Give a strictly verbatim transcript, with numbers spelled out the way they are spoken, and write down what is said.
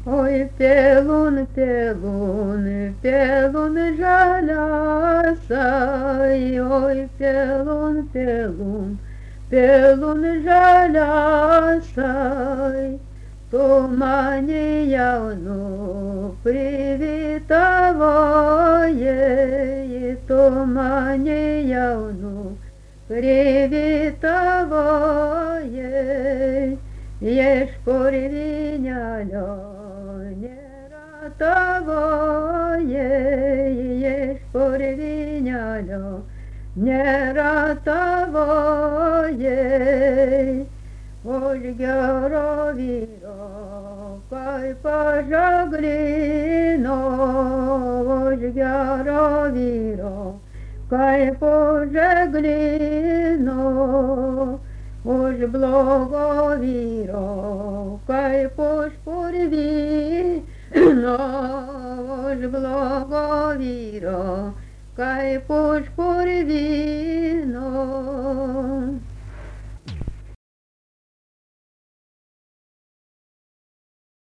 Oj, pelun, pelun, pelun žaliasai, oi, pelun, pelun, pelun žaliasai. Tu mane jaunu privitavojai, tu mane jaunu privitavojai. Iš purvynelio nėra tavojai, iš purvynelio nėra tavojai. Už gero vyro kaip pažaglino, už gero vyro kaip pažaglino. Už blogo vyro kaip už purvyno, už blogo vyro kaip už purvyno.